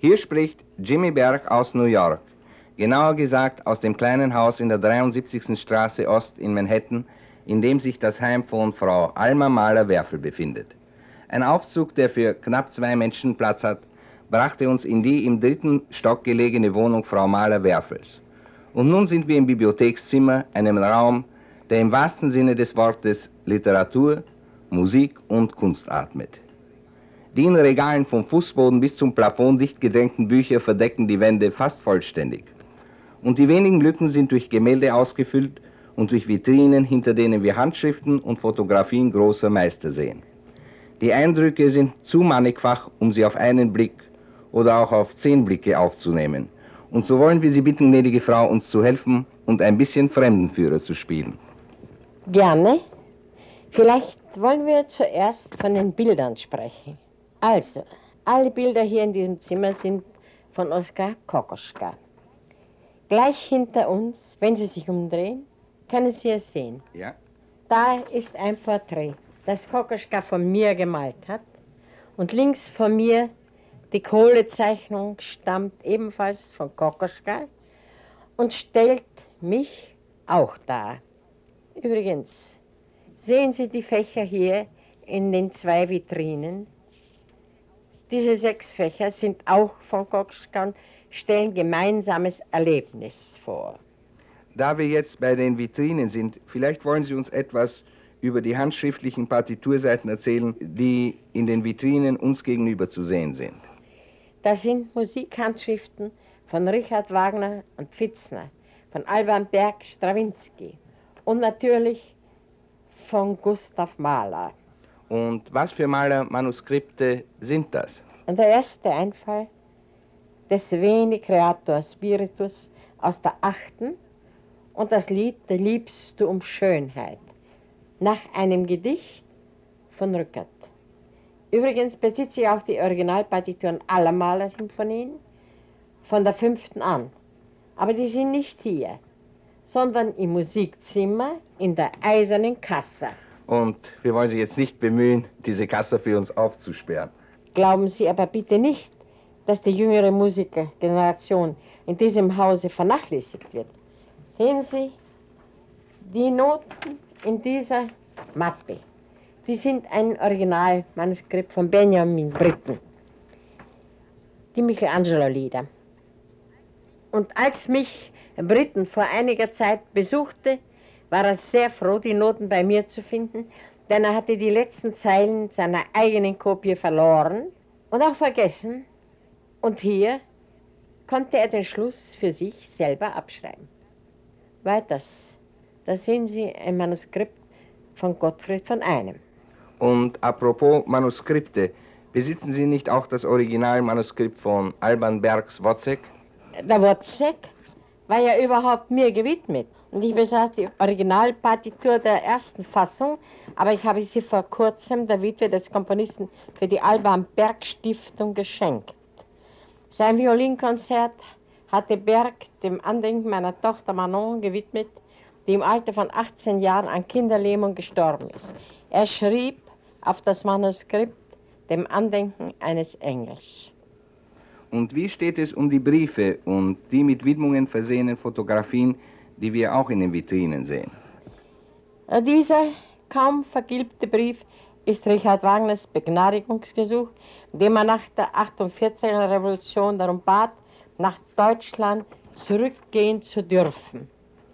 Hier spricht Jimmy Berg aus New York, genauer gesagt aus dem kleinen Haus in der 73. Straße Ost in Manhattan, in dem sich das Heim von Frau Alma Mahler-Werfel befindet. Ein Aufzug, der für knapp 2 Menschen Platz hat, brachte uns in die im 3. Stock gelegene Wohnung Frau Mahler-Werfels. Und nun sind wir im Bibliothekszimmer, einem Raum, der im wahrsten Sinne des Wortes Literatur, Musik und Kunst atmet. Die in Regalen vom Fußboden bis zum Plafond dicht gedrängten Bücher verdecken die Wände fast vollständig. Und die wenigen Lücken sind durch Gemälde ausgefüllt und durch Vitrinen, hinter denen wir Handschriften und Fotografien großer Meister sehen. Die Eindrücke sind zu mannigfach, um sie auf einen Blick oder auch auf 10 Blicke aufzunehmen. Und so wollen wir Sie bitten, gnädige Frau, uns zu helfen und ein bisschen Fremdenführer zu spielen. Gerne. Vielleicht wollen wir zuerst von den Bildern sprechen. Also, alle Bilder hier in diesem Zimmer sind von Oskar Kokoschka. Gleich hinter uns, wenn Sie sich umdrehen, können Sie es sehen. Ja. Da ist ein Porträt, das Kokoschka von mir gemalt hat. Und links von mir die Kohlezeichnung stammt ebenfalls von Kokoschka und stellt mich auch dar. Übrigens, sehen Sie die Fächer hier in den 2 Vitrinen? Diese 6 Fächer sind auch von Kokoschka und stellen gemeinsames Erlebnis vor. Da wir jetzt bei den Vitrinen sind, vielleicht wollen Sie uns etwas über die handschriftlichen Partiturseiten erzählen, die in den Vitrinen uns gegenüber zu sehen sind. Das sind Musikhandschriften von Richard Wagner und Pfitzner, von Alban Berg, Strawinsky und natürlich von Gustav Mahler. Und was für Maler-Manuskripte sind das? Und der erste Einfall des Veni Creator Spiritus aus der 8. und das Lied Der liebst du um Schönheit nach einem Gedicht von Rückert. Übrigens besitze ich auch die Originalpartituren aller Mahler-Symphonien von der 5. an. Aber die sind nicht hier, sondern im Musikzimmer in der Eisernen Kasse. Und wir wollen Sie jetzt nicht bemühen, diese Kasse für uns aufzusperren. Glauben Sie aber bitte nicht, dass die jüngere Musikergeneration in diesem Hause vernachlässigt wird. Sehen Sie die Noten in dieser Mappe. Sie sind ein Originalmanuskript von Benjamin Britten. Die Michelangelo-Lieder. Und als mich Britten vor einiger Zeit besuchte, war er sehr froh, die Noten bei mir zu finden, denn er hatte die letzten Zeilen seiner eigenen Kopie verloren und auch vergessen. Und hier konnte er den Schluss für sich selber abschreiben. Weiters, da sehen Sie ein Manuskript von Gottfried von Einem. Und apropos Manuskripte, besitzen Sie nicht auch das Originalmanuskript von Alban Bergs Wozzeck? Der Wozzeck war ja überhaupt mir gewidmet. Und ich besaß die Originalpartitur der ersten Fassung, aber ich habe sie vor kurzem der Witwe des Komponisten für die Alban Berg Stiftung geschenkt. Sein Violinkonzert hatte Berg dem Andenken meiner Tochter Manon gewidmet, die im Alter von 18 Jahren an Kinderlähmung gestorben ist. Er schrieb auf das Manuskript dem Andenken eines Engels. Und wie steht es um die Briefe und die mit Widmungen versehenen Fotografien, die wir auch in den Vitrinen sehen? Dieser kaum vergilbte Brief ist Richard Wagners Begnadigungsgesuch, in dem er nach der 48er Revolution darum bat, nach Deutschland zurückgehen zu dürfen.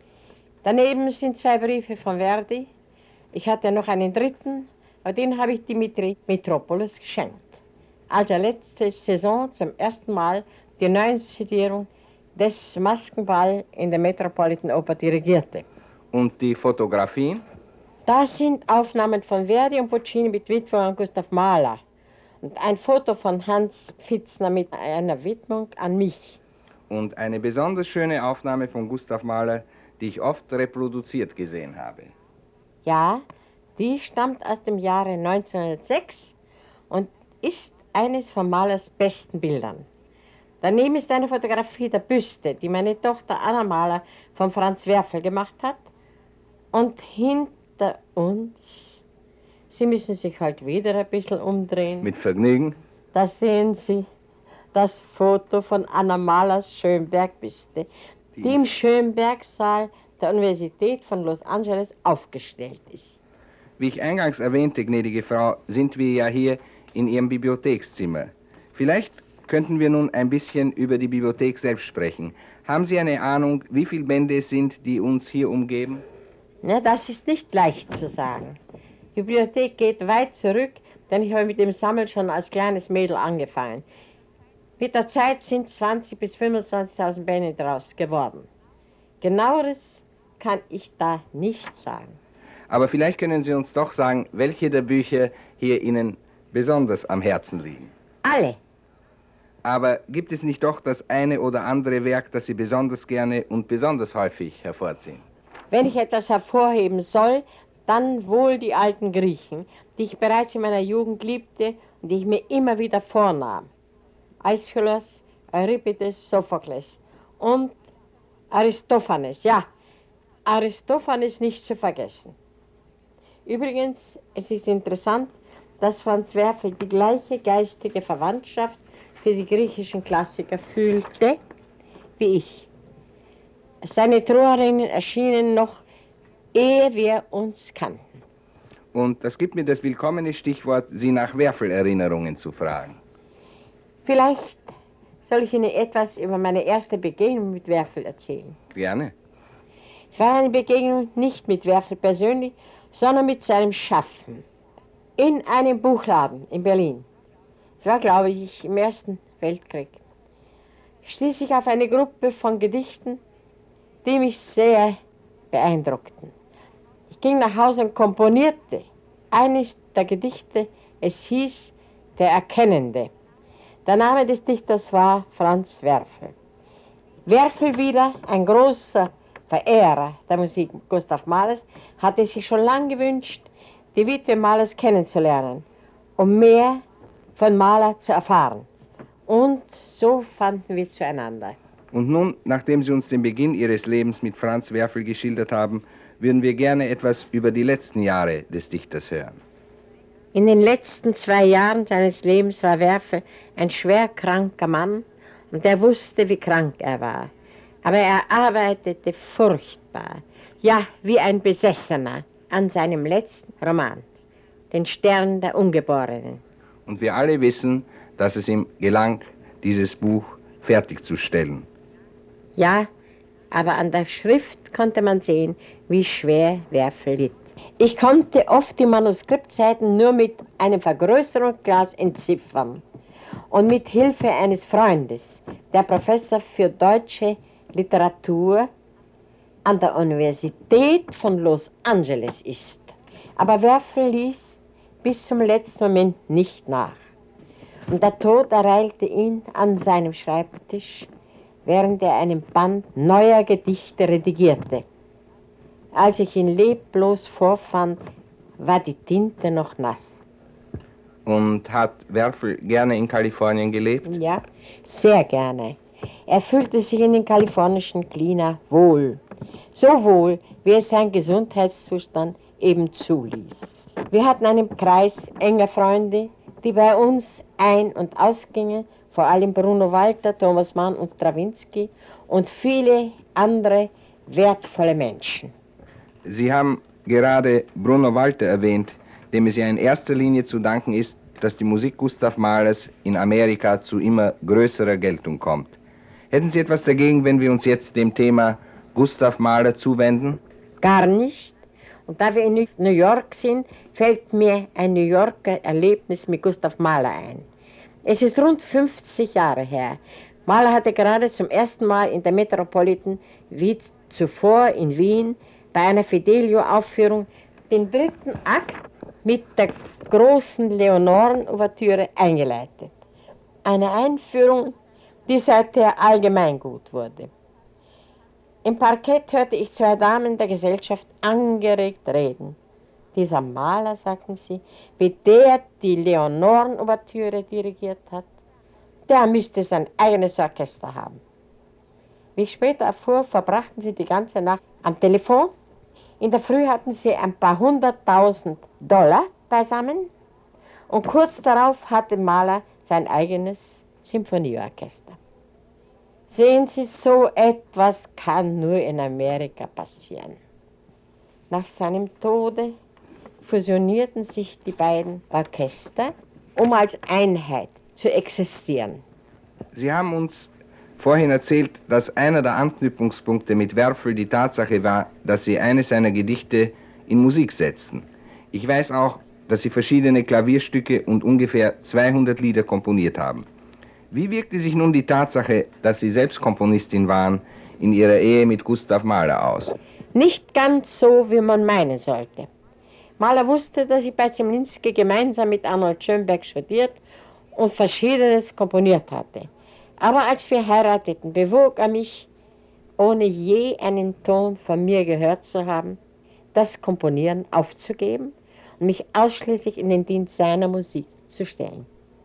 Daneben sind 2 Briefe von Verdi. Ich hatte noch einen 3., aber den habe ich Dimitri Mitropoulos geschenkt. Als er letzte Saison zum ersten Mal die neue Sedierung des Maskenball in der Metropolitan Oper dirigierte. Und die Fotografien? Das sind Aufnahmen von Verdi und Puccini mit Widmung an Gustav Mahler und ein Foto von Hans Pfitzner mit einer Widmung an mich. Und eine besonders schöne Aufnahme von Gustav Mahler, die ich oft reproduziert gesehen habe. Ja, die stammt aus dem Jahre 1906 und ist eines von Mahlers besten Bildern. Daneben ist eine Fotografie der Büste, die meine Tochter Anna Mahler von Franz Werfel gemacht hat. Und hinter uns, Sie müssen sich halt wieder ein bisschen umdrehen. Mit Vergnügen. Da sehen Sie das Foto von Anna Mahlers Schönberg-Büste, die im Schönberg-Saal der Universität von Los Angeles aufgestellt ist. Wie ich eingangs erwähnte, gnädige Frau, sind wir ja hier in Ihrem Bibliothekszimmer. Vielleicht könnten wir nun ein bisschen über die Bibliothek selbst sprechen. Haben Sie eine Ahnung, wie viele Bände es sind, die uns hier umgeben? Ja, das ist nicht leicht zu sagen. Die Bibliothek geht weit zurück, denn ich habe mit dem Sammeln schon als kleines Mädel angefangen. Mit der Zeit sind 20.000 bis 25.000 Bände daraus geworden. Genaueres kann ich da nicht sagen. Aber vielleicht können Sie uns doch sagen, welche der Bücher hier Ihnen besonders am Herzen liegen. Alle. Aber gibt es nicht doch das eine oder andere Werk, das Sie besonders gerne und besonders häufig hervorziehen? Wenn ich etwas hervorheben soll, dann wohl die alten Griechen, die ich bereits in meiner Jugend liebte und die ich mir immer wieder vornahm. Aeschylus, Euripides, Sophokles und Aristophanes. Ja, Aristophanes nicht zu vergessen. Übrigens, es ist interessant, dass Franz Werfel die gleiche geistige Verwandtschaft für die griechischen Klassiker fühlte wie ich. Seine Trauerinnen erschienen noch, ehe wir uns kannten. Und das gibt mir das willkommene Stichwort, Sie nach Werfel-Erinnerungen zu fragen. Vielleicht soll ich Ihnen etwas über meine erste Begegnung mit Werfel erzählen. Gerne. Es war eine Begegnung nicht mit Werfel persönlich, sondern mit seinem Schaffen. In einem Buchladen in Berlin. Es war, glaube ich, im Ersten Weltkrieg. Stieß ich auf eine Gruppe von Gedichten, die mich sehr beeindruckten. Ich ging nach Hause und komponierte eines der Gedichte. Es hieß Der Erkennende. Der Name des Dichters war Franz Werfel. Werfel wieder, ein großer Verehrer der Musik Gustav Mahlers, hatte sich schon lange gewünscht, die Witwe Mahlers kennenzulernen, um mehr von Mahler zu erfahren. Und so fanden wir zueinander. Und nun, nachdem Sie uns den Beginn Ihres Lebens mit Franz Werfel geschildert haben, würden wir gerne etwas über die letzten Jahre des Dichters hören. In den letzten 2 Jahren seines Lebens war Werfel ein schwer kranker Mann und er wusste, wie krank er war. Aber er arbeitete furchtbar, ja, wie ein Besessener, an seinem letzten Roman, Den Stern der Ungeborenen. Und wir alle wissen, dass es ihm gelang, dieses Buch fertigzustellen. Ja, aber an der Schrift konnte man sehen, wie schwer Werfel litt. Ich konnte oft die Manuskriptseiten nur mit einem Vergrößerungsglas entziffern und mit Hilfe eines Freundes, der Professor für deutsche Literatur an der Universität von Los Angeles ist. Aber Werfel ließ bis zum letzten Moment nicht nach. Und der Tod ereilte ihn an seinem Schreibtisch, während er einen Band neuer Gedichte redigierte. Als ich ihn leblos vorfand, war die Tinte noch nass. Und hat Werfel gerne in Kalifornien gelebt? Ja, sehr gerne. Er fühlte sich in den kalifornischen Klima wohl. So wohl, wie es sein Gesundheitszustand eben zuließ. Wir hatten einen Kreis enger Freunde, die bei uns ein- und ausgingen, vor allem Bruno Walter, Thomas Mann und Stravinsky und viele andere wertvolle Menschen. Sie haben gerade Bruno Walter erwähnt, dem es ja in erster Linie zu danken ist, dass die Musik Gustav Mahlers in Amerika zu immer größerer Geltung kommt. Hätten Sie etwas dagegen, wenn wir uns jetzt dem Thema Gustav Mahler zuwenden? Gar nicht. Und da wir in New York sind, fällt mir ein New Yorker Erlebnis mit Gustav Mahler ein. Es ist rund 50 Jahre her. Mahler hatte gerade zum ersten Mal in der Metropolitan, wie zuvor in Wien, bei einer Fidelio-Aufführung den 3. Akt mit der großen Leonoren-Ouvertüre eingeleitet. Eine Einführung, die seither allgemeingut wurde. Im Parkett hörte ich 2 Damen der Gesellschaft angeregt reden. Dieser Mahler, sagten sie, wie der die Leonoren-Ouvertüre dirigiert hat, der müsste sein eigenes Orchester haben. Wie ich später erfuhr, verbrachten sie die ganze Nacht am Telefon. In der Früh hatten sie ein paar $100.000 beisammen und kurz darauf hatte Mahler sein eigenes Symphonieorchester. Sehen Sie, so etwas kann nur in Amerika passieren. Nach seinem Tode fusionierten sich die beiden Orchester, um als Einheit zu existieren. Sie haben uns vorhin erzählt, dass einer der Anknüpfungspunkte mit Werfel die Tatsache war, dass Sie eines seiner Gedichte in Musik setzten. Ich weiß auch, dass Sie verschiedene Klavierstücke und ungefähr 200 Lieder komponiert haben. Wie wirkte sich nun die Tatsache, dass Sie selbst Komponistin waren, in Ihrer Ehe mit Gustav Mahler aus? Nicht ganz so, wie man meinen sollte. Mahler wusste, dass ich bei Zemlinsky gemeinsam mit Arnold Schönberg studiert und Verschiedenes komponiert hatte. Aber als wir heirateten, bewog er mich, ohne je einen Ton von mir gehört zu haben, das Komponieren aufzugeben und mich ausschließlich in den Dienst seiner Musik zu stellen.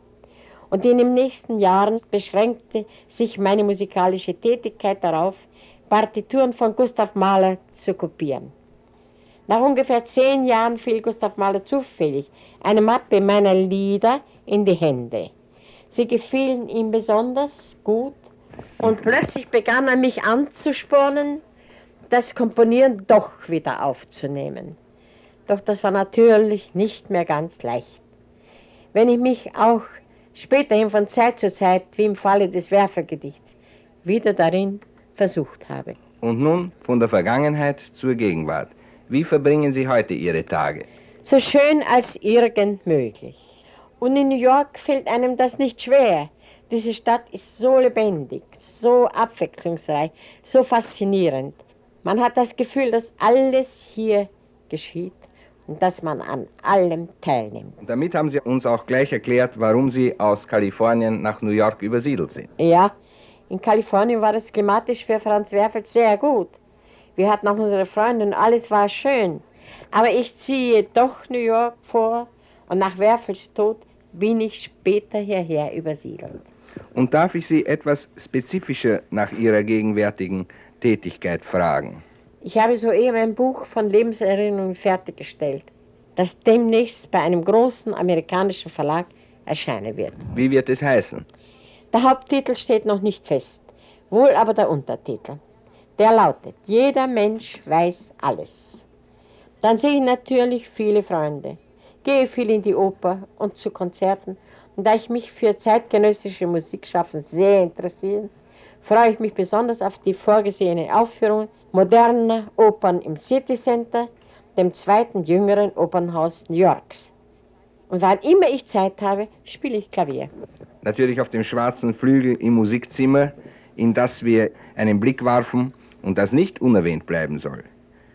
Und in den nächsten Jahren beschränkte sich meine musikalische Tätigkeit darauf, Partituren von Gustav Mahler zu kopieren. Nach ungefähr 10 Jahren fiel Gustav Mahler zufällig eine Mappe meiner Lieder in die Hände. Sie gefielen ihm besonders gut und plötzlich begann er mich anzuspornen, das Komponieren doch wieder aufzunehmen. Doch das war natürlich nicht mehr ganz leicht. Wenn ich mich auch späterhin von Zeit zu Zeit, wie im Falle des Werfelgedichts, wieder darin versucht habe. Und nun von der Vergangenheit zur Gegenwart. Wie verbringen Sie heute Ihre Tage? So schön als irgend möglich. Und in New York fällt einem das nicht schwer. Diese Stadt ist so lebendig, so abwechslungsreich, so faszinierend. Man hat das Gefühl, dass alles hier geschieht und dass man an allem teilnimmt. Und damit haben Sie uns auch gleich erklärt, warum Sie aus Kalifornien nach New York übersiedelt sind. Ja, in Kalifornien war es klimatisch für Franz Werfel sehr gut. Wir hatten auch unsere Freunde und alles war schön. Aber ich ziehe doch New York vor und nach Werfels Tod bin ich später hierher übersiedelt. Und darf ich Sie etwas spezifischer nach Ihrer gegenwärtigen Tätigkeit fragen? Ich habe soeben ein Buch von Lebenserinnerungen fertiggestellt, das demnächst bei einem großen amerikanischen Verlag erscheinen wird. Wie wird es heißen? Der Haupttitel steht noch nicht fest, wohl aber der Untertitel. Der lautet: Jeder Mensch weiß alles. Dann sehe ich natürlich viele Freunde, gehe viel in die Oper und zu Konzerten. Und da ich mich für zeitgenössische Musikschaffen sehr interessiere, freue ich mich besonders auf die vorgesehene Aufführung moderner Opern im City Center, dem zweiten jüngeren Opernhaus New Yorks. Und wann immer ich Zeit habe, spiele ich Klavier. Natürlich auf dem schwarzen Flügel im Musikzimmer, in das wir einen Blick warfen und das nicht unerwähnt bleiben soll.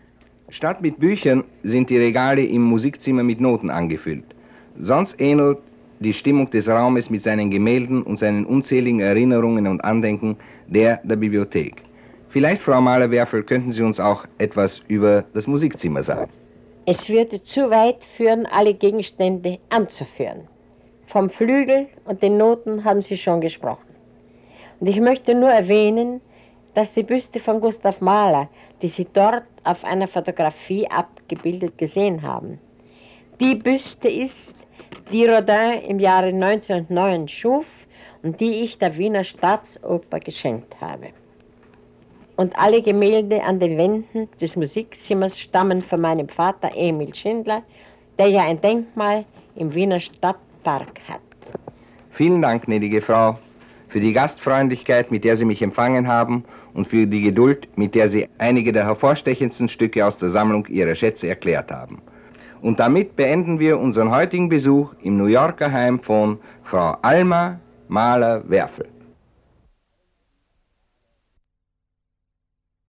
Statt mit Büchern sind die Regale im Musikzimmer mit Noten angefüllt. Sonst ähnelt die Stimmung des Raumes mit seinen Gemälden und seinen unzähligen Erinnerungen und Andenken der Bibliothek. Vielleicht, Frau Mahler-Werfel, könnten Sie uns auch etwas über das Musikzimmer sagen. Es würde zu weit führen, alle Gegenstände anzuführen. Vom Flügel und den Noten haben Sie schon gesprochen. Und ich möchte nur erwähnen, dass die Büste von Gustav Mahler, die Sie dort auf einer Fotografie abgebildet gesehen haben, die Büste ist, die Rodin im Jahre 1909 schuf und die ich der Wiener Staatsoper geschenkt habe. Und alle Gemälde an den Wänden des Musikzimmers stammen von meinem Vater Emil Schindler, der ja ein Denkmal im Wiener Stadtpark hat. Vielen Dank, gnädige Frau, für die Gastfreundlichkeit, mit der Sie mich empfangen haben und für die Geduld, mit der Sie einige der hervorstechendsten Stücke aus der Sammlung Ihrer Schätze erklärt haben. Und damit beenden wir unseren heutigen Besuch im New Yorker Heim von Frau Alma Mahler-Werfel.